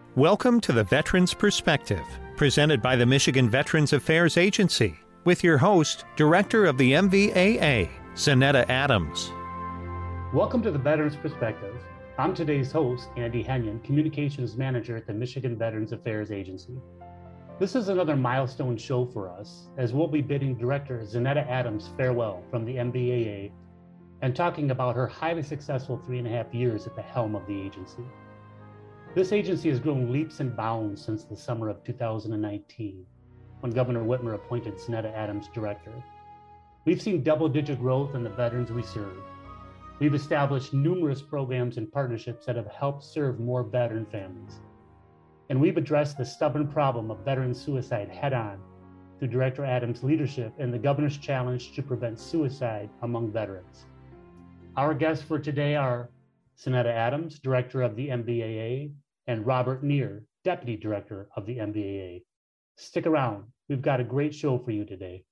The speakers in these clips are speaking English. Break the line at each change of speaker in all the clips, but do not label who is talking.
Welcome to the Veterans Perspective, presented by the Michigan Veterans Affairs Agency, with your host, Director of the MVAA, Zanetta Adams.
Welcome to the Veterans Perspective. I'm today's host, Andy Henyon, Communications Manager at the Michigan Veterans Affairs Agency. This is another milestone show for us, as we'll be bidding Director Zanetta Adams farewell from the MVAA and talking about her highly successful 3.5 years at the helm of the agency. This agency has grown leaps and bounds since the summer of 2019, when Governor Whitmer appointed Zanetta Adams director. We've seen double-digit growth in the veterans we serve. We've established numerous programs and partnerships that have helped serve more veteran families. And we've addressed the stubborn problem of veteran suicide head-on through Director Adams' leadership and the Governor's challenge to prevent suicide among veterans. Our guests for today are Zanetta Adams, Director of the MVAA, and Robert Neer, Deputy Director of the MVAA. Stick around. We've got a great show for you today.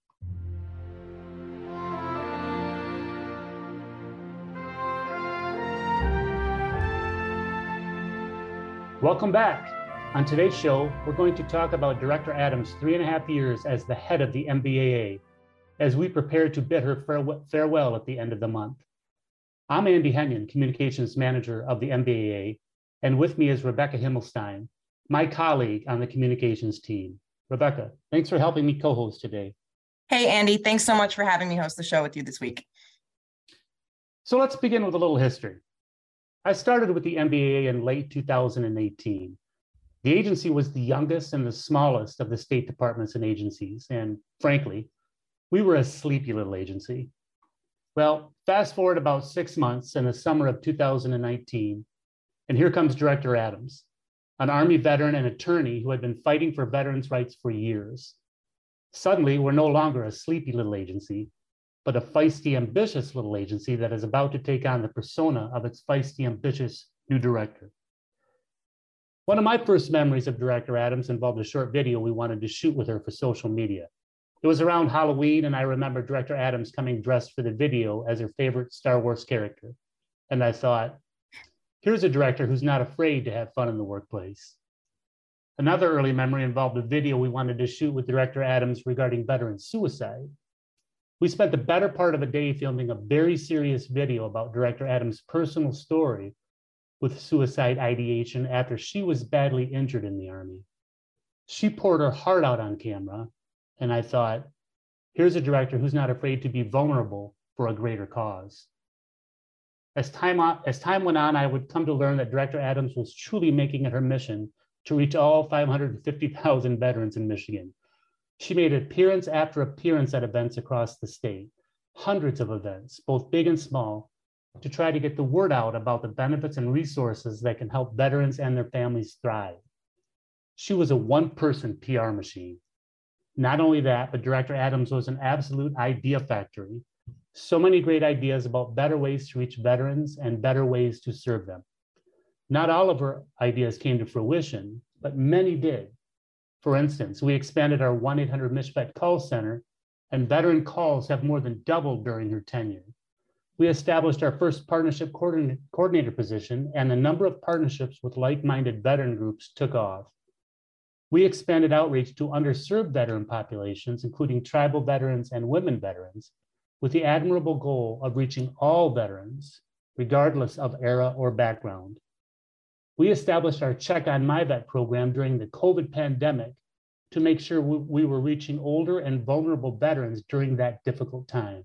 Welcome back. On today's show, we're going to talk about Director Adams' 3.5 years as the head of the MVAA, as we prepare to bid her farewell at the end of the month. I'm Andy Henyon, Communications Manager of the MVAA, and with me is Rebecca Himmelstein, my colleague on the communications team. Rebecca, thanks for helping me co-host today.
Hey, Andy, thanks so much for having me host the show with you this week.
So let's begin with a little history. I started with the MVAA in late 2018. The agency was the youngest and the smallest of the state departments and agencies, and frankly, we were a sleepy little agency. Well, fast forward about 6 months in the summer of 2019, and here comes Director Adams, an Army veteran and attorney who had been fighting for veterans' rights for years. Suddenly, we're no longer a sleepy little agency, but a feisty, ambitious little agency that is about to take on the persona of its feisty, ambitious new director. One of my first memories of Director Adams involved a short video we wanted to shoot with her for social media. It was around Halloween, and I remember Director Adams coming dressed for the video as her favorite Star Wars character. And I thought, here's a director who's not afraid to have fun in the workplace. Another early memory involved a video we wanted to shoot with Director Adams regarding veteran suicide. We spent the better part of a day filming a very serious video about Director Adams' personal story with suicide ideation after she was badly injured in the Army. She poured her heart out on camera, and I thought, here's a director who's not afraid to be vulnerable for a greater cause. As time went on, I would come to learn that Director Adams was truly making it her mission to reach all 550,000 veterans in Michigan. She made appearance after appearance at events across the state, hundreds of events, both big and small, to try to get the word out about the benefits and resources that can help veterans and their families thrive. She was a one-person PR machine. Not only that, but Director Adams was an absolute idea factory. So many great ideas about better ways to reach veterans and better ways to serve them. Not all of her ideas came to fruition, but many did. For instance, we expanded our 1-800-MICVET call center, and veteran calls have more than doubled during her tenure. We established our first partnership coordinator position, and the number of partnerships with like-minded veteran groups took off. We expanded outreach to underserved veteran populations, including tribal veterans and women veterans, with the admirable goal of reaching all veterans, regardless of era or background. We established our Check on My Vet program during the COVID pandemic to make sure we were reaching older and vulnerable veterans during that difficult time.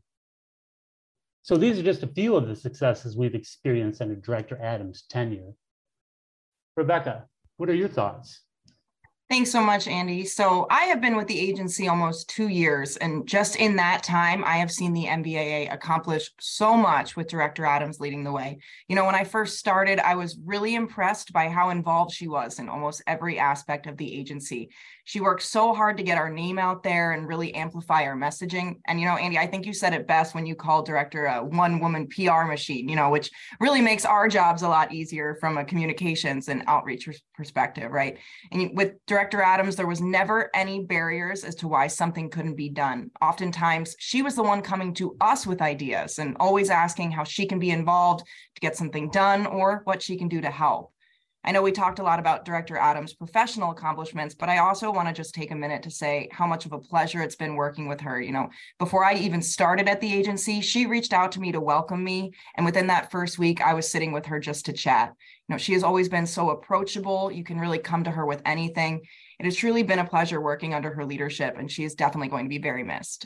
So these are just a few of the successes we've experienced under Director Adams' tenure. Rebecca, what are your thoughts?
Thanks so much, Andy. So I have been with the agency almost 2 years, and just in that time, I have seen the MVAA accomplish so much with Director Adams leading the way. You know, when I first started, I was really impressed by how involved she was in almost every aspect of the agency. She worked so hard to get our name out there and really amplify our messaging. And, you know, Andy, I think you said it best when you called Director a one-woman PR machine, you know, which really makes our jobs a lot easier from a communications and outreach perspective, right? And with Director Adams, there was never any barriers as to why something couldn't be done. Oftentimes, she was the one coming to us with ideas and always asking how she can be involved to get something done or what she can do to help. I know we talked a lot about Director Adams' professional accomplishments, but I also want to just take a minute to say how much of a pleasure it's been working with her. Before I even started at the agency, she reached out to me to welcome me. And within that first week, I was sitting with her just to chat. She has always been so approachable. You can really come to her with anything. It has truly been a pleasure working under her leadership, and she is definitely going to be very missed.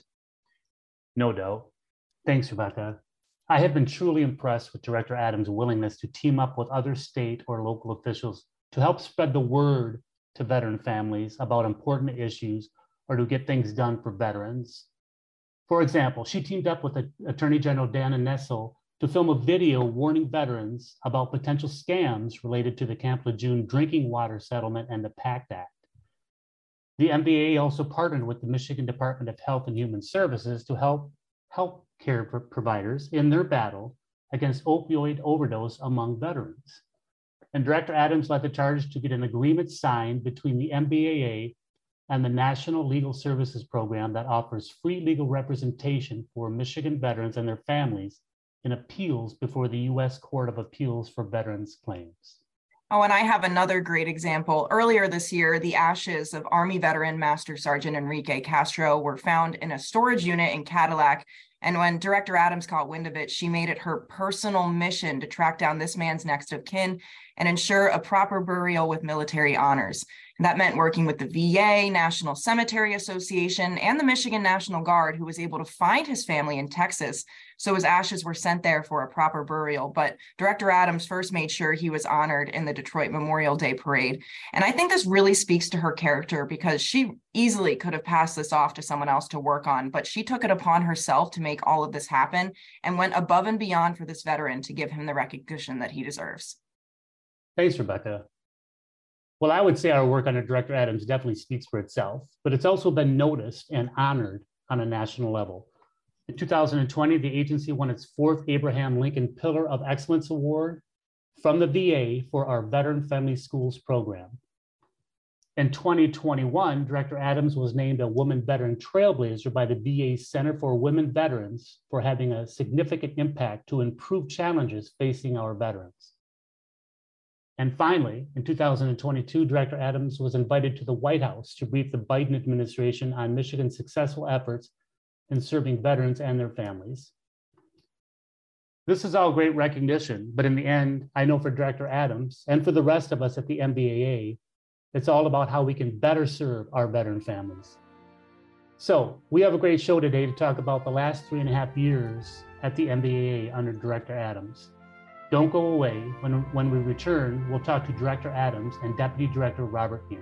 No doubt. Thanks, Rebecca. I have been truly impressed with Director Adams' willingness to team up with other state or local officials to help spread the word to veteran families about important issues or to get things done for veterans. For example, she teamed up with Attorney General Dana Nessel to film a video warning veterans about potential scams related to the Camp Lejeune drinking water settlement and the PACT Act. The MVAA also partnered with the Michigan Department of Health and Human Services to help care providers in their battle against opioid overdose among veterans. And Director Adams led the charge to get an agreement signed between the MBAA and the National Legal Services Program that offers free legal representation for Michigan veterans and their families in appeals before the U.S. Court of Appeals for Veterans Claims.
Oh, and I have another great example. Earlier this year, the ashes of Army veteran Master Sergeant Enrique Castro were found in a storage unit in Cadillac. And when Director Adams caught wind of it, she made it her personal mission to track down this man's next of kin and ensure a proper burial with military honors. And that meant working with the VA, National Cemetery Association, and the Michigan National Guard, who was able to find his family in Texas. So his ashes were sent there for a proper burial. But Director Adams first made sure he was honored in the Detroit Memorial Day Parade. And I think this really speaks to her character, because she easily could have passed this off to someone else to work on, but she took it upon herself to make all of this happen and went above and beyond for this veteran to give him the recognition that he deserves.
Thanks, Rebecca. Well, I would say our work under Director Adams definitely speaks for itself, but it's also been noticed and honored on a national level. In 2020, the agency won its 4th Abraham Lincoln Pillar of Excellence Award from the VA for our Veteran Friendly Schools program. In 2021, Director Adams was named a Woman Veteran Trailblazer by the VA Center for Women Veterans for having a significant impact to improve challenges facing our veterans. And finally, in 2022, Director Adams was invited to the White House to brief the Biden administration on Michigan's successful efforts in serving veterans and their families. This is all great recognition, but in the end, I know for Director Adams and for the rest of us at the MBAA, it's all about how we can better serve our veteran families. So we have a great show today to talk about the last 3.5 years at the MBAA under Director Adams. Don't go away. When we return, we'll talk to Director Adams and Deputy Director Robert Muir.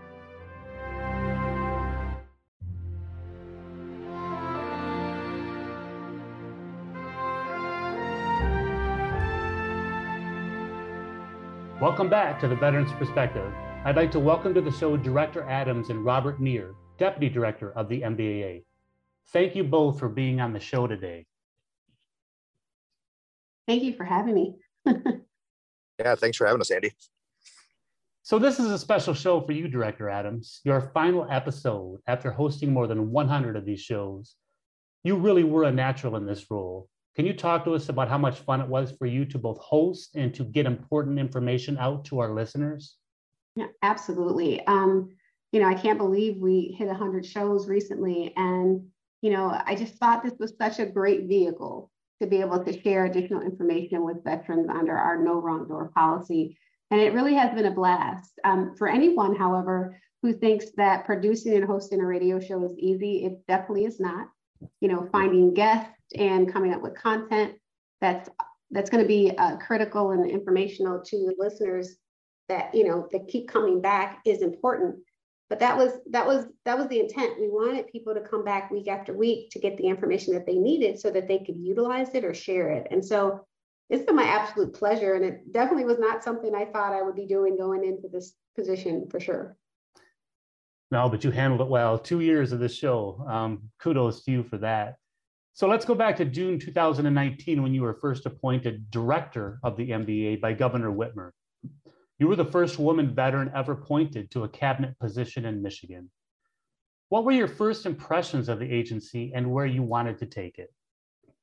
Welcome back to the Veterans Perspective. I'd like to welcome to the show Director Adams and Robert Muir, Deputy Director of the MBAA. Thank you both for being on the show today.
Thank you for having me.
Yeah, thanks for having us, Andy.
So this is a special show for you, Director Adams, your final episode after hosting more than 100 of these shows. You really were a natural in this role. Can you talk to us about how much fun it was for you to both host and to get important information out to our listeners?
Yeah, absolutely. I can't believe we hit 100 shows recently. And, I just thought this was such a great vehicle to be able to share additional information with veterans under our No Wrong Door policy. And it really has been a blast. For anyone, however, who thinks that producing and hosting a radio show is easy, it definitely is not. Finding guests and coming up with content that's going to be critical and informational to the listeners that, that keep coming back is important. But that was the intent. We wanted people to come back week after week to get the information that they needed so that they could utilize it or share it. And so it's been my absolute pleasure. And it definitely was not something I thought I would be doing going into this position for sure.
No, but you handled it well. 2 years of this show. Kudos to you for that. So let's go back to June 2019 when you were first appointed director of the MBA by Governor Whitmer. You were the first woman veteran ever appointed to a cabinet position in Michigan. What were your first impressions of the agency and where you wanted to take it?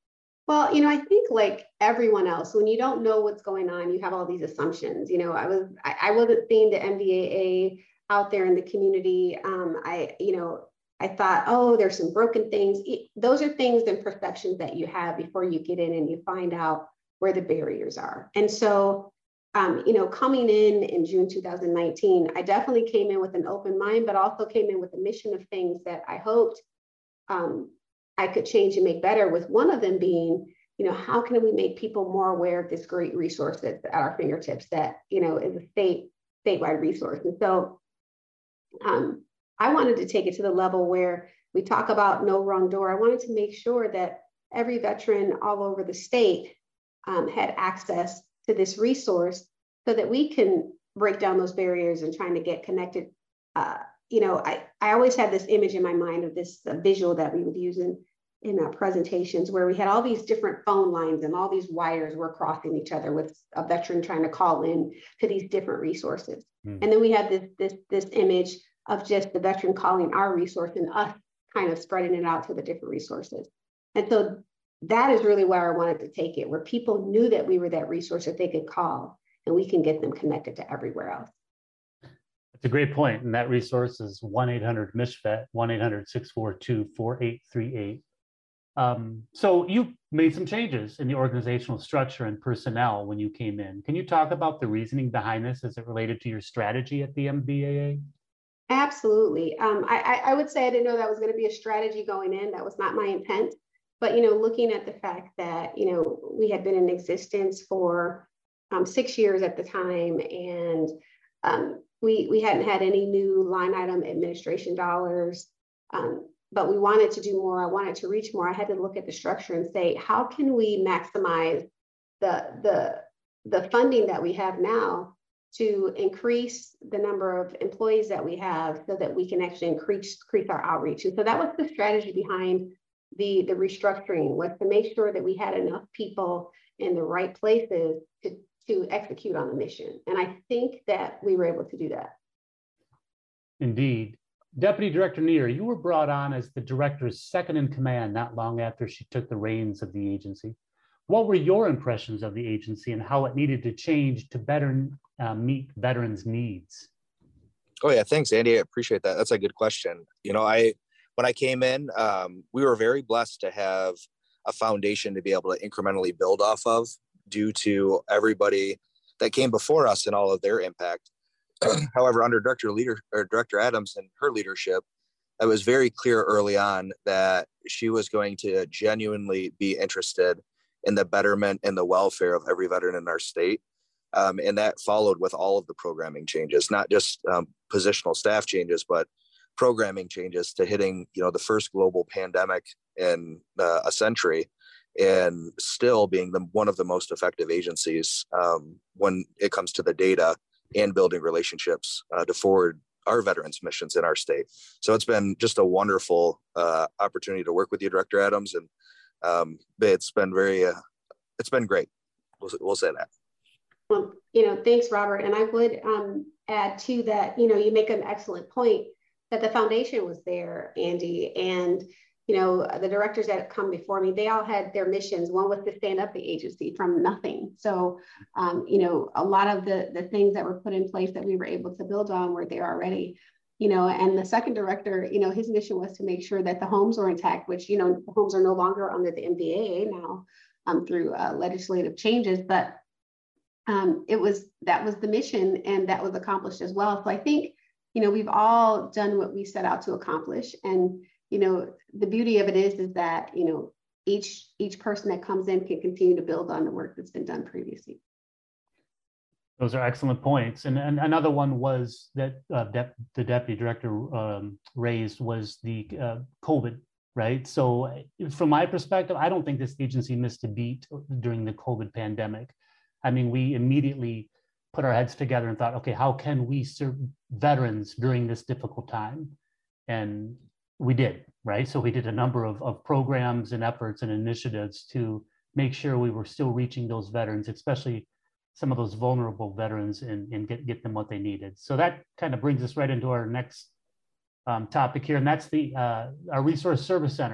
Well, I think like everyone else, when you don't know what's going on, you have all these assumptions. I wasn't seeing the MVAA out there in the community. I thought, oh, there's some broken things. Those are things and perceptions that you have before you get in and you find out where the barriers are. And so, coming in June 2019, I definitely came in with an open mind, but also came in with a mission of things that I hoped I could change and make better, with one of them being, how can we make people more aware of this great resource that's at our fingertips that, is a statewide resource. And so I wanted to take it to the level where we talk about no wrong door. I wanted to make sure that every veteran all over the state had access to this resource so that we can break down those barriers and trying to get connected. I always had this image in my mind of this visual that we would use in our presentations, where we had all these different phone lines and all these wires were crossing each other with a veteran trying to call in to these different resources. And then we had this image of just the veteran calling our resource and us kind of spreading it out to the different resources. And so that is really where I wanted to take it, where people knew that we were that resource that they could call and we can get them connected to everywhere else.
That's a great point. And that resource is 1-800-MISHVET, 1-800-642-4838. So you made some changes in the organizational structure and personnel when you came in. Can you talk about the reasoning behind this as it related to your strategy at the MVAA?
Absolutely. I would say I didn't know that was going to be a strategy going in. That was not my intent. But, looking at the fact that, we had been in existence for 6 years at the time, and we hadn't had any new line item administration dollars, but we wanted to do more. I wanted to reach more. I had to look at the structure and say, how can we maximize the funding that we have now to increase the number of employees that we have so that we can actually increase our outreach. And so that was the strategy behind the restructuring, was to make sure that we had enough people in the right places to execute on the mission. And I think that we were able to do that.
Indeed. Deputy Director Neer, you were brought on as the director's second in command not long after she took the reins of the agency. What were your impressions of the agency and how it needed to change to better meet veterans' needs?
Oh yeah, thanks, Andy. I appreciate that. That's a good question. When I came in, we were very blessed to have a foundation to be able to incrementally build off of, due to everybody that came before us and all of their impact. However, under Director Adams and her leadership, it was very clear early on that she was going to genuinely be interested in the betterment and the welfare of every veteran in our state. And that followed with all of the programming changes, not just positional staff changes, but programming changes to hitting, the first global pandemic in a century, and still being one of the most effective agencies when it comes to the data and building relationships to forward our veterans missions in our state. So it's been just a wonderful opportunity to work with you, Director Adams, and it's been great. We'll say that.
Well, thanks, Robert. And I would add to that, you make an excellent point that the foundation was there, Andy, and the directors that have come before me, they all had their missions. One was to stand up the agency from nothing. So, a lot of the things that were put in place that we were able to build on were there already. And the second director, his mission was to make sure that the homes were intact, which, the homes are no longer under the MVAA now through legislative changes, but that was the mission, and that was accomplished as well. So I think, we've all done what we set out to accomplish. And, the beauty of it is that, each person that comes in can continue to build on the work that's been done previously.
Those are excellent points. And another one was that the deputy director raised was the COVID, right? So from my perspective, I don't think this agency missed a beat during the COVID pandemic. I mean, we immediately put our heads together and thought, okay, how can we serve veterans during this difficult time? And we did, right? So we did a number of programs and efforts and initiatives to make sure we were still reaching those veterans, especially some of those vulnerable veterans, and get them what they needed. So that kind of brings us right into our next topic here, and that's our Resource Service Center.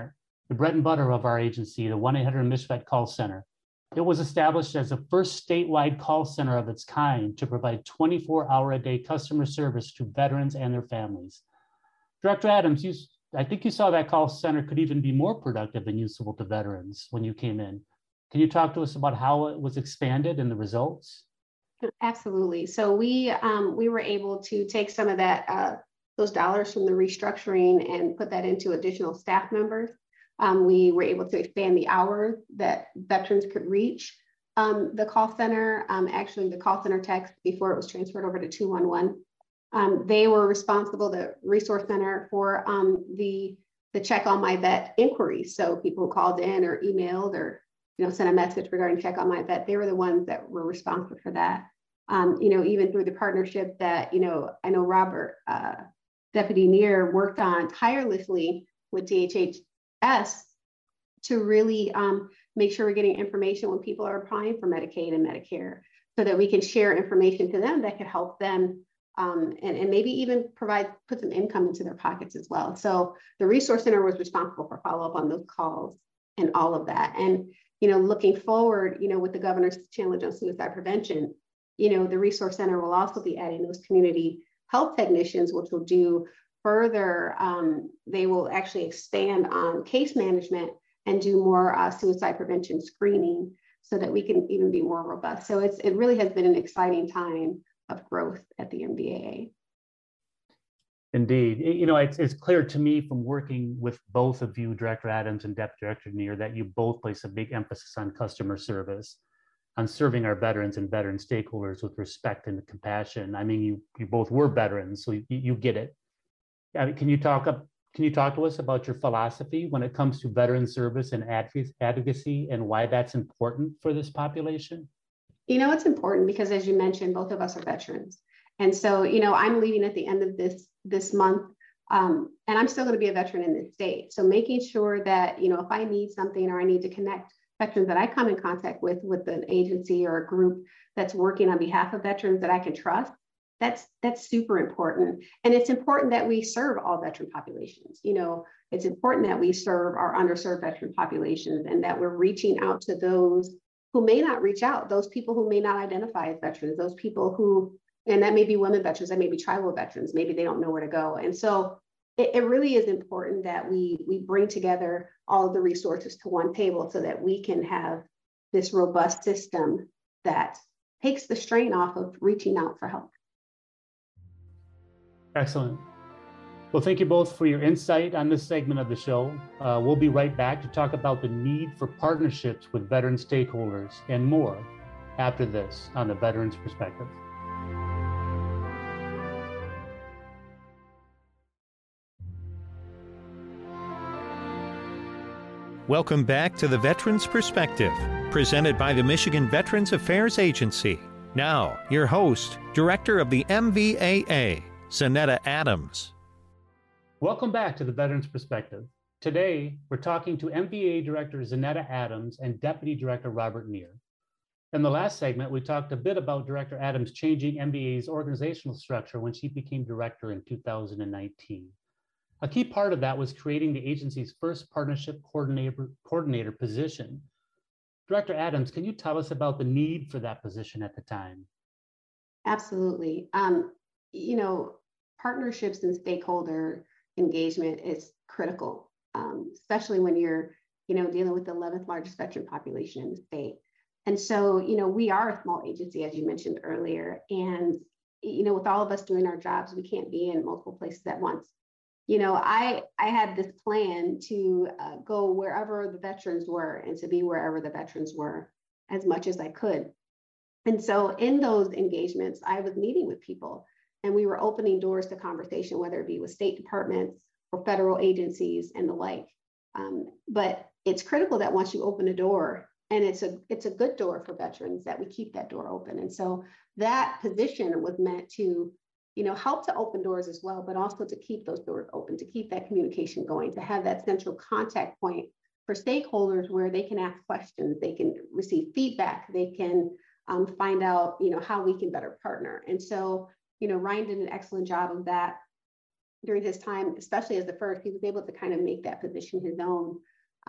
the bread and butter of our agency, the 1-800-MISFET call center. It was established as the first statewide call center of its kind to provide 24-hour-a-day customer service to veterans and their families. Director Adams, I think you saw that call center could even be more productive and useful to veterans when you came in. Can you talk to us about how it was expanded and the results?
Absolutely. So we were able to take some of that those dollars from the restructuring and put that into additional staff members. We were able to expand the hours that veterans could reach the call center. Actually, the call center text before it was transferred over to 211. They were responsible, the resource center, for the Check on My Vet inquiries. So people who called in or emailed or sent a message regarding Check on My Vet, they were the ones that were responsible for that. Even through the partnership that I know Robert, Deputy Neer, worked on tirelessly with DHHS to really make sure we're getting information when people are applying for Medicaid and Medicare, so that we can share information to them that could help them and maybe even put some income into their pockets as well. So the resource center was responsible for follow-up on those calls and all of that. And looking forward, with the governor's challenge on suicide prevention, the resource center will also be adding those community health technicians, which will do further. They will actually expand on case management and do more suicide prevention screening, so that we can even be more robust. So it really has been an exciting time of growth at the MVAA.
Indeed. It's clear to me from working with both of you, Director Adams and Deputy Director Neer, that you both place a big emphasis on customer service, on serving our veterans and veteran stakeholders with respect and compassion. I mean, you both were veterans, so you get it. Can you talk to us about your philosophy when it comes to veteran service and advocacy, and why that's important for this population?
It's important because, as you mentioned, both of us are veterans. And so, I'm leaving at the end of this month, and I'm still going to be a veteran in this state. So making sure that, if I need something or I need to connect veterans that I come in contact with an agency or a group that's working on behalf of veterans that I can trust, that's super important. And it's important that we serve all veteran populations. It's important that we serve our underserved veteran populations, and that we're reaching out to those who may not reach out, those people who may not identify as veterans, those people who, and that may be women veterans, that may be tribal veterans, maybe they don't know where to go. And so it really is important that we bring together all of the resources to one table, so that we can have this robust system that takes the strain off of reaching out for help.
Excellent. Well, thank you both for your insight on this segment of the show. We'll be right back to talk about the need for partnerships with veteran stakeholders and more after this on the Veterans Perspective.
Welcome back to the Veterans Perspective, presented by the Michigan Veterans Affairs Agency. Now, your host, Director of the MVAA, Zanetta Adams.
Welcome back to the Veterans Perspective. Today, we're talking to MVAA Director Zanetta Adams and Deputy Director Robert Neer. In the last segment, we talked a bit about Director Adams changing MVAA's organizational structure when she became director in 2019. A key part of that was creating the agency's first partnership coordinator position. Director Adams, can you tell us about the need for that position at the time?
Absolutely. Partnerships and stakeholder engagement is critical, especially when you're, dealing with the 11th largest veteran population in the state. And so, we are a small agency, as you mentioned earlier, and, with all of us doing our jobs, we can't be in multiple places at once. I had this plan to go wherever the veterans were and to be wherever the veterans were as much as I could. And so in those engagements, I was meeting with people, and we were opening doors to conversation, whether it be with state departments or federal agencies and the like. But it's critical that once you open a door, and it's a good door for veterans, that we keep that door open. And so that position was meant to, help to open doors as well, but also to keep those doors open, to keep that communication going, to have that central contact point for stakeholders where they can ask questions, they can receive feedback, they can find out, how we can better partner. And so, Ryan did an excellent job of that during his time, especially as the first. He was able to kind of make that position his own.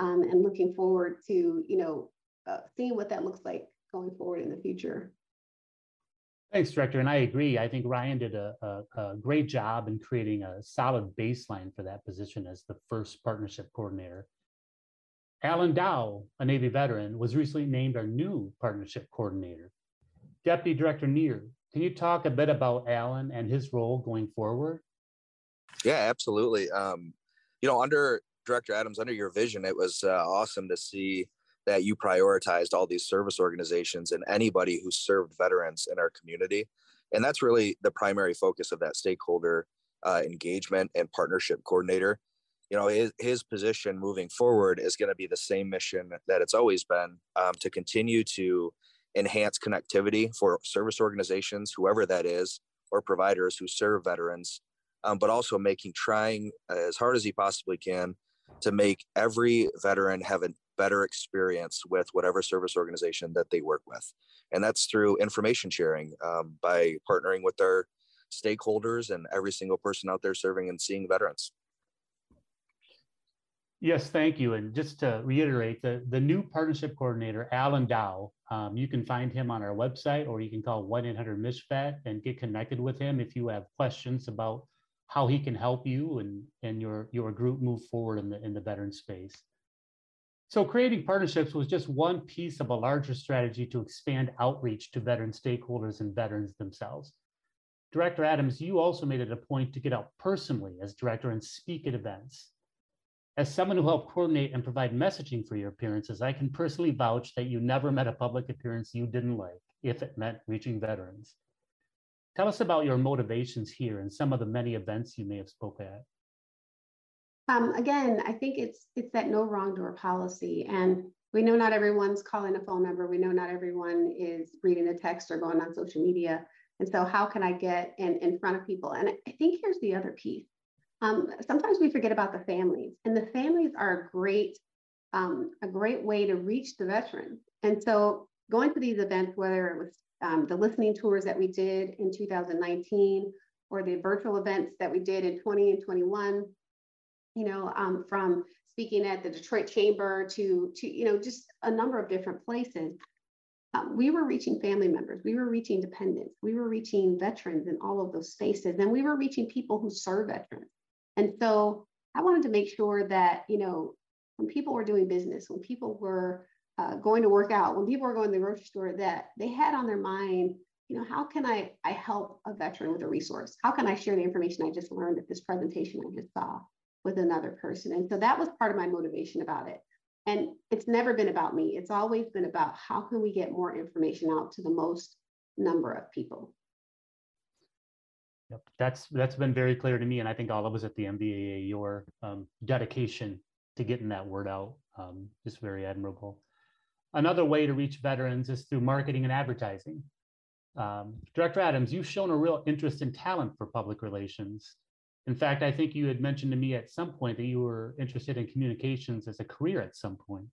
and looking forward to, seeing what that looks like going forward in the future.
Thanks, Director. And I agree. I think Ryan did a great job in creating a solid baseline for that position as the first partnership coordinator. Alan Dow, a Navy veteran, was recently named our new partnership coordinator. Deputy Director Neer, can you talk a bit about Alan and his role going forward?
Yeah, absolutely. Under Director Adams, under your vision, it was awesome to see that you prioritized all these service organizations and anybody who served veterans in our community. And that's really the primary focus of that stakeholder engagement and partnership coordinator. His position moving forward is going to be the same mission that it's always been, to continue to enhance connectivity for service organizations, whoever that is, or providers who serve veterans, but also trying as hard as he possibly can to make every veteran have a better experience with whatever service organization that they work with. And that's through information sharing, by partnering with our stakeholders and every single person out there serving and seeing veterans.
Yes, thank you. And just to reiterate, the new partnership coordinator, Alan Dow, you can find him on our website, or you can call 1-800-MISHVET and get connected with him if you have questions about how he can help you and your group move forward in the veteran space. So creating partnerships was just one piece of a larger strategy to expand outreach to veteran stakeholders and veterans themselves. Director Adams, you also made it a point to get out personally as director and speak at events. As someone who helped coordinate and provide messaging for your appearances, I can personally vouch that you never met a public appearance you didn't like, if it meant reaching veterans. Tell us about your motivations here and some of the many events you may have spoke at.
Again, I think it's that no wrong door policy. And we know not everyone's calling a phone number. We know not everyone is reading a text or going on social media. And so how can I get in front of people? And I think here's the other piece. Sometimes we forget about the families, and the families are a great way to reach the veterans. And so going to these events, whether it was the listening tours that we did in 2019 or the virtual events that we did in 20 and 21, from speaking at the Detroit Chamber to just a number of different places, we were reaching family members, we were reaching dependents, we were reaching veterans in all of those spaces, and we were reaching people who serve veterans. And so I wanted to make sure that, when people were doing business, when people were going to work out, when people were going to the grocery store, that they had on their mind, how can I help a veteran with a resource? How can I share the information I just learned at this presentation I just saw with another person? And so that was part of my motivation about it. And it's never been about me. It's always been about how can we get more information out to the most number of people.
Yep, that's been very clear to me, and I think all of us at the MVAA, your dedication to getting that word out is very admirable. Another way to reach veterans is through marketing and advertising. Director Adams, you've shown a real interest and talent for public relations. In fact, I think you had mentioned to me at some point that you were interested in communications as a career at some point.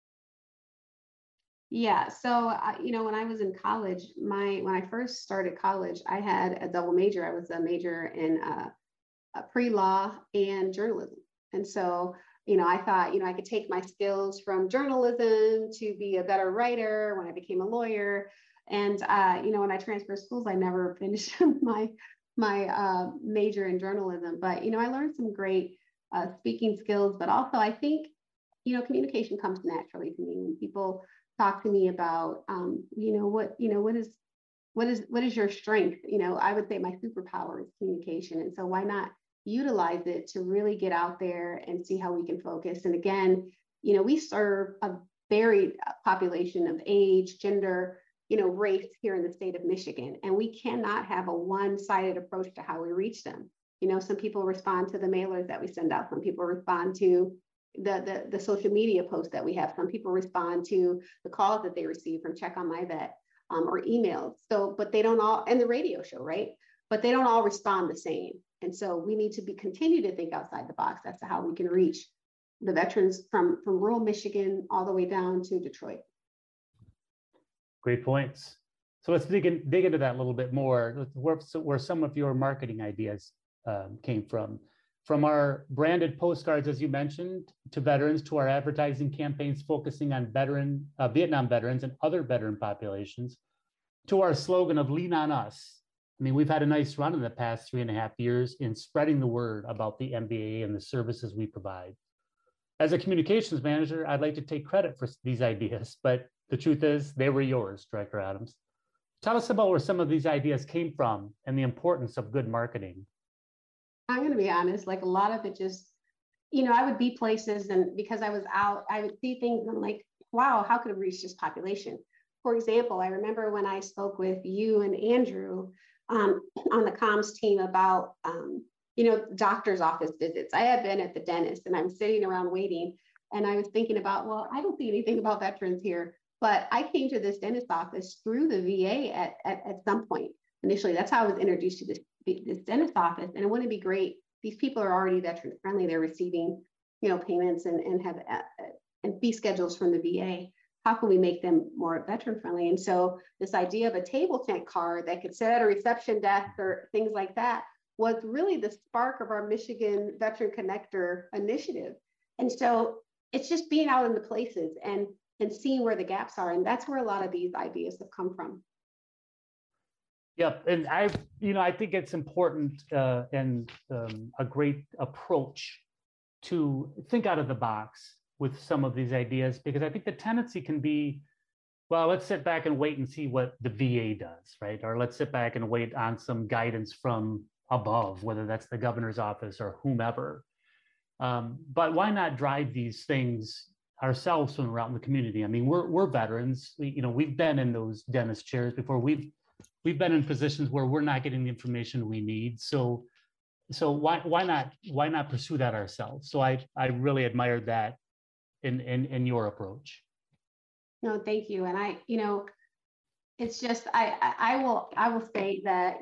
Yeah, so when I was in college, when I first started college, I had a double major. I was a major in pre-law and journalism, and so I thought I could take my skills from journalism to be a better writer when I became a lawyer. And when I transferred schools, I never finished my major in journalism. But I learned some great speaking skills, but also I think communication comes naturally to me when people talk to me about, what is your strength? I would say my superpower is communication. And so why not utilize it to really get out there and see how we can focus? And again, we serve a varied population of age, gender, race here in the state of Michigan. And we cannot have a one-sided approach to how we reach them. Some people respond to the mailers that we send out. Some people respond to the social media posts that we have. Some people respond to the calls that they receive from Check on My Vet or emails. So, but they don't all, and the radio show, right? But they don't all respond the same. And so we need to continue to think outside the box as to how we can reach the veterans from rural Michigan all the way down to Detroit.
Great points. So let's dig into that a little bit more. Where some of your marketing ideas came from. From our branded postcards, as you mentioned, to veterans, to our advertising campaigns focusing on Vietnam veterans and other veteran populations, to our slogan of Lean on Us. I mean, we've had a nice run in the past 3.5 years in spreading the word about the MVAA and the services we provide. As a communications manager, I'd like to take credit for these ideas, but the truth is they were yours, Director Adams. Tell us about where some of these ideas came from and the importance of good marketing.
I'm going to be honest, like a lot of it just, I would be places, and because I was out, I would see things and I'm like, wow, how could we reach this population? For example, I remember when I spoke with you and Andrew on the comms team about, doctor's office visits. I had been at the dentist and I'm sitting around waiting, and I was thinking about, well, I don't see anything about veterans here, but I came to this dentist office through the VA at some point. Initially, that's how I was introduced to this dentist office. And it wouldn't be great. These people are already veteran friendly. They're receiving, payments and have and fee schedules from the VA. How can we make them more veteran friendly? And so this idea of a table tent card that could sit at a reception desk or things like that was really the spark of our Michigan Veteran Connector initiative. And so it's just being out in the places and seeing where the gaps are. And that's where a lot of these ideas have come from.
Yep, and I think it's important and a great approach to think out of the box with some of these ideas, because I think the tendency can be, well, let's sit back and wait and see what the VA does, right? Or let's sit back and wait on some guidance from above, whether that's the governor's office or whomever. But why not drive these things ourselves when we're out in the community? I mean, we're veterans. We've been in those dentist chairs before. We've been in positions where we're not getting the information we need. So why not pursue that ourselves? So I really admired that in your approach.
No, thank you. And it's just, I will say that,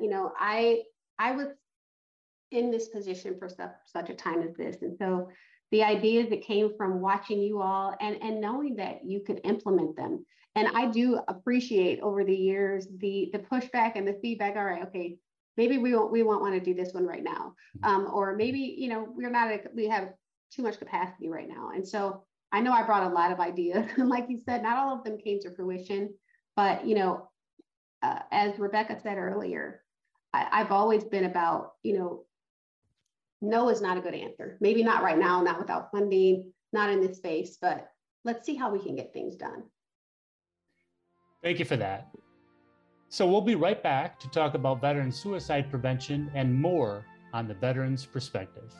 I was in this position for such a time as this. And so the ideas that came from watching you all and knowing that you could implement them. And I do appreciate over the years, the pushback and the feedback. All right, okay, maybe we won't want to do this one right now. Or maybe, we have too much capacity right now. And so I know I brought a lot of ideas. And like you said, not all of them came to fruition, but, as Rebecca said earlier, I've always been about, no is not a good answer. Maybe not right now, not without funding, not in this space, but let's see how we can get things done.
Thank you for that. So we'll be right back to talk about veteran suicide prevention and more on the Veterans Perspective.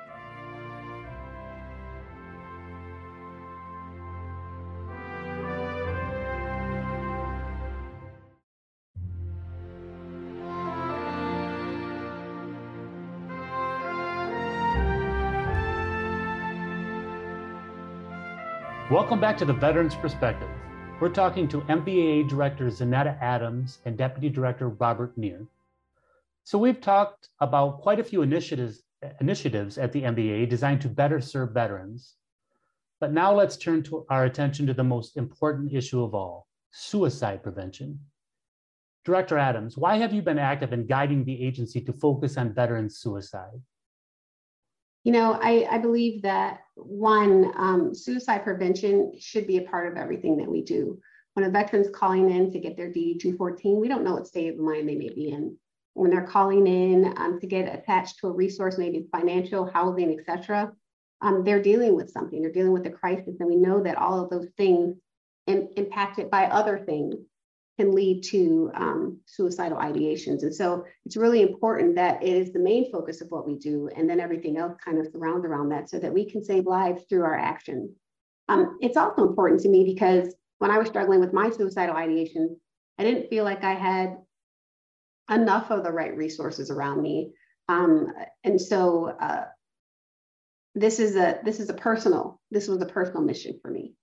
Welcome back to the Veterans Perspective. We're talking to MVAA Director Zanetta Adams and Deputy Director Robert Neer. So we've talked about quite a few initiatives at the MVAA designed to better serve veterans. But now let's turn our attention to the most important issue of all, suicide prevention. Director Adams, why have you been active in guiding the agency to focus on veteran suicide?
I believe that suicide prevention should be a part of everything that we do. When a veteran's calling in to get their DD-214, we don't know what state of mind they may be in. When they're calling in to get attached to a resource, maybe financial, housing, et cetera, they're dealing with something. They're dealing with a crisis, and we know that all of those things impacted by other things can lead to suicidal ideations. And so it's really important that it is the main focus of what we do, and then everything else kind of surrounds around that so that we can save lives through our actions. It's also important to me because when I was struggling with my suicidal ideation, I didn't feel like I had enough of the right resources around me. And so this was a personal mission for me.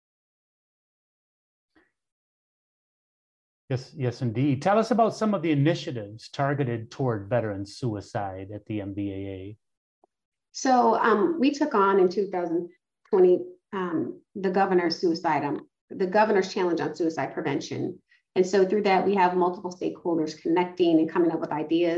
Yes, indeed. Tell us about some of the initiatives targeted toward veteran suicide at the MVAA.
So we took on in 2020 the governor's challenge on suicide prevention. And so through that, we have multiple stakeholders connecting and coming up with ideas.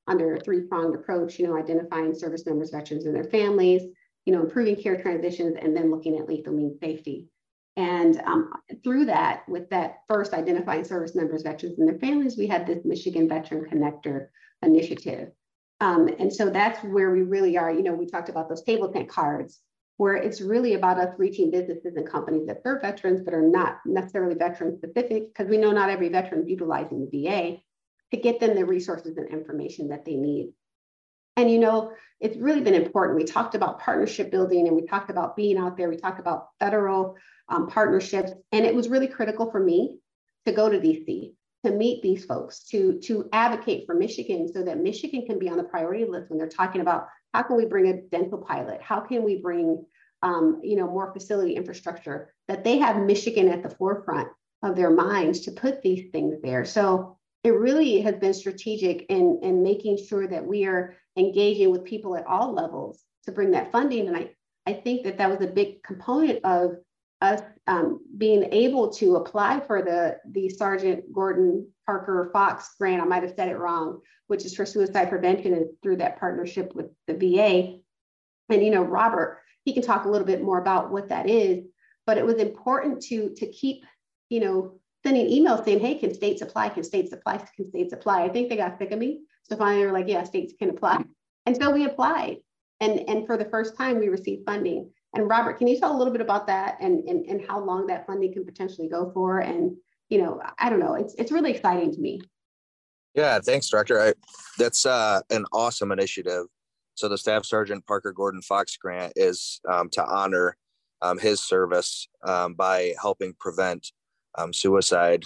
under a three-pronged approach, identifying service members, veterans, and their families, improving care transitions, and then looking at lethal means safety. And through that, with that first identifying service members, veterans, and their families, we had this Michigan Veteran Connector initiative. And so that's where we really are. We talked about those table tent cards, where it's really about us reaching businesses and companies that serve veterans, but are not necessarily veteran specific, because we know not every veteran is utilizing the VA, to get them the resources and information that they need. And, it's really been important. We talked about partnership building, and we talked about being out there. We talked about federal partnerships. And it was really critical for me to go to DC, to meet these folks, to advocate for Michigan, so that Michigan can be on the priority list when they're talking about how can we bring a dental pilot? How can we bring, more facility infrastructure, that they have Michigan at the forefront of their minds to put these things there. So it really has been strategic in making sure that we are engaging with people at all levels to bring that funding. And I think that was a big component of us being able to apply for the Sergeant Gordon Parker Fox grant. I might have said it wrong, which is for suicide prevention, and through that partnership with the VA. And, Robert, he can talk a little bit more about what that is, but it was important to keep, sending emails saying, hey, can states apply? Can states apply? Can states apply? I think they got sick of me. So finally they were like, yeah, states can apply. And so we applied. And for the first time, we received funding. And Robert, can you tell a little bit about that and how long that funding can potentially go for? And, I don't know, it's really exciting to me.
Yeah, thanks, Director. That's an awesome initiative. So the Staff Sergeant Parker Gordon Fox grant is to honor his service by helping prevent suicide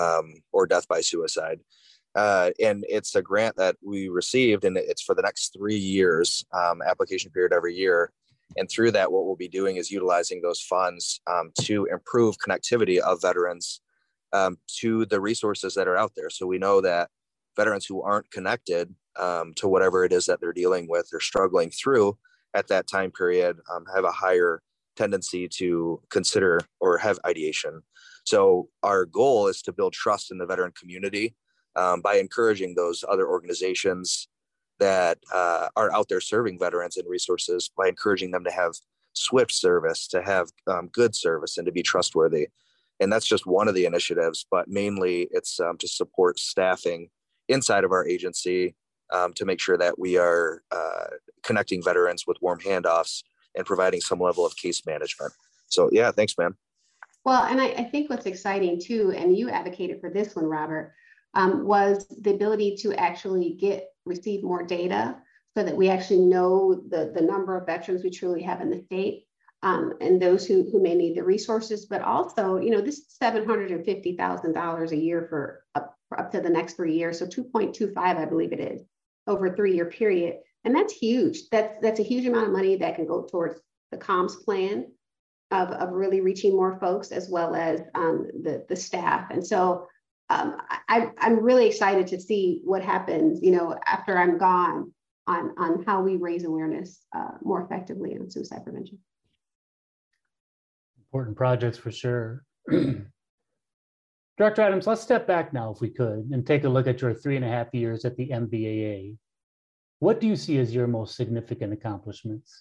or death by suicide. And it's a grant that we received, and it's for the next 3 years, application period every year. And through that, what we'll be doing is utilizing those funds to improve connectivity of veterans to the resources that are out there. So we know that veterans who aren't connected to whatever it is that they're dealing with or struggling through at that time period have a higher tendency to consider or have ideation. So our goal is to build trust in the veteran community by encouraging those other organizations that are out there serving veterans and resources, by encouraging them to have swift service, to have good service, and to be trustworthy. And that's just one of the initiatives, but mainly it's to support staffing inside of our agency to make sure that we are connecting veterans with warm handoffs and providing some level of case management. So yeah, thanks, man.
Well, and I think what's exciting too, and you advocated for this one, Robert, was the ability to actually receive more data so that we actually know the number of veterans we truly have in the state, and those who may need the resources. But also, this is $750,000 a year for up to the next 3 years. So 2.25, I believe it is, over a 3-year period. And that's huge. That's a huge amount of money that can go towards the comms plan of really reaching more folks, as well as the staff. And so I'm really excited to see what happens, after I'm gone, on how we raise awareness more effectively on suicide prevention.
Important projects for sure. Director Adams, let's step back now, if we could, and take a look at your 3.5 years at the MVAA. What do you see as your most significant accomplishments?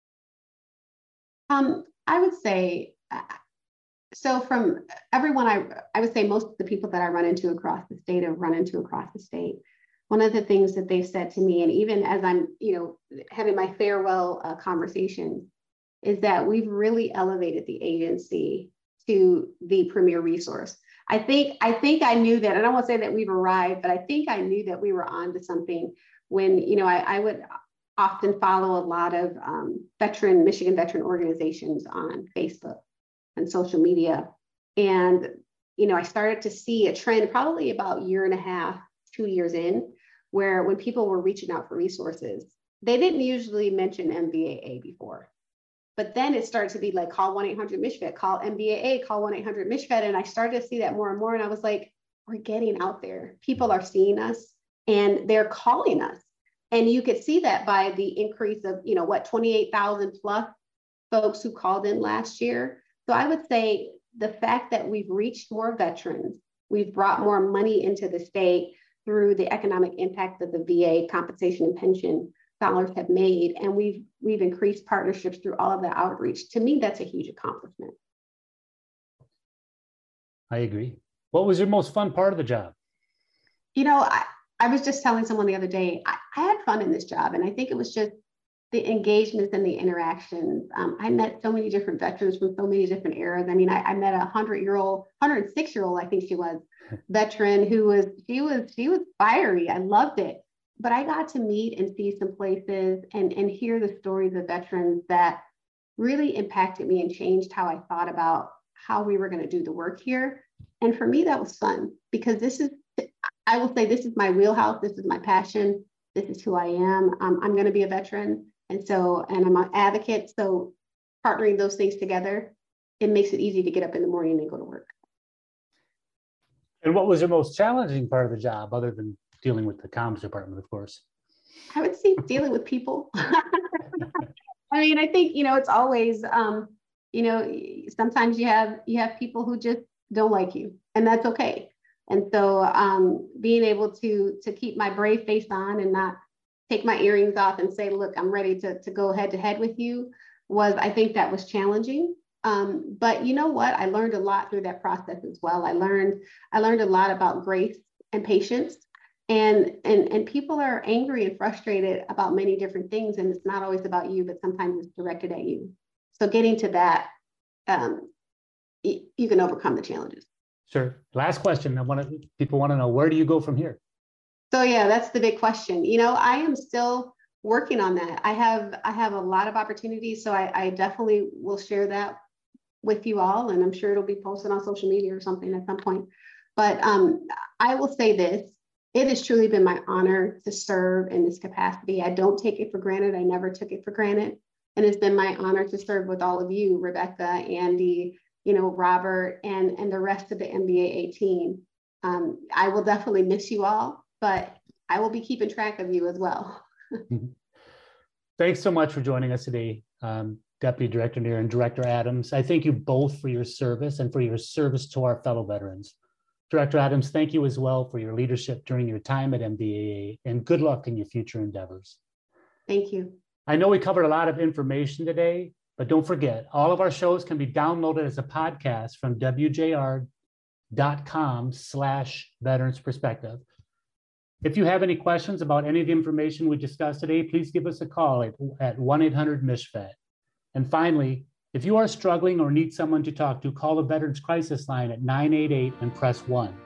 I would say, so from everyone, I would say most of the people that I run into across the state have run into across the state. One of the things that they've said to me, and even as I'm, having my farewell conversations, is that we've really elevated the agency to the premier resource. I think I knew that, and I won't say that we've arrived, but I think I knew that we were onto something when, I would often follow a lot of Michigan veteran organizations on Facebook and social media. And, I started to see a trend probably about 1.5 to 2 years in, where when people were reaching out for resources, they didn't usually mention MVAA before. But then it started to be like, call 1-800-MISHVET, call MVAA, call 1-800-MISHVET. And I started to see that more and more. And I was like, we're getting out there. People are seeing us and they're calling us. And you could see that by the increase of, 28,000 plus folks who called in last year. So I would say the fact that we've reached more veterans, we've brought more money into the state, through the economic impact that the VA compensation and pension dollars have made. And we've increased partnerships through all of the outreach. To me, that's a huge accomplishment.
I agree. What was your most fun part of the job?
You know, I was just telling someone the other day, I had fun in this job. And I think it was just the engagements and the interactions. I met so many different veterans from so many different eras. I mean, I met a 106-year-old, I think she was, veteran who was fiery. I loved it. But I got to meet and see some places and hear the stories of veterans that really impacted me and changed how I thought about how we were going to do the work here. And for me, that was fun because I will say this is my wheelhouse. This is my passion. This is who I am. I'm going to be a veteran. And I'm an advocate. So partnering those things together, it makes it easy to get up in the morning and go to work.
And what was your most challenging part of the job other than dealing with the comms department, of course?
I would say dealing with people. I mean, I think, it's always, sometimes you have people who just don't like you, and that's okay. And so being able to keep my brave face on and not take my earrings off and say, look, I'm ready to go head to head with you I think that was challenging. But you know what? I learned a lot through that process as well. I learned a lot about grace and patience. And people are angry and frustrated about many different things. And it's not always about you, but sometimes it's directed at you. So getting to that, you can overcome the challenges.
Sure. Last question. People want to know, where do you go from here?
So yeah, that's the big question. I am still working on that. I have a lot of opportunities. So I definitely will share that with you all. And I'm sure it'll be posted on social media or something at some point. But I will say this. It has truly been my honor to serve in this capacity. I don't take it for granted. I never took it for granted. And it's been my honor to serve with all of you, Rebecca, Andy, Robert, and the rest of the MBAA team. I will definitely miss you all, but I will be keeping track of you as well.
Thanks so much for joining us today, Deputy Director Neer and Director Adams. I thank you both for your service and for your service to our fellow veterans. Director Adams, thank you as well for your leadership during your time at MBAA, and good luck in your future endeavors.
Thank you.
I know we covered a lot of information today, but don't forget, all of our shows can be downloaded as a podcast from wjr.com/Veterans Perspective. If you have any questions about any of the information we discussed today, please give us a call at 1-800-MISFET. And finally, if you are struggling or need someone to talk to, call the Veterans Crisis Line at 988 and press 1.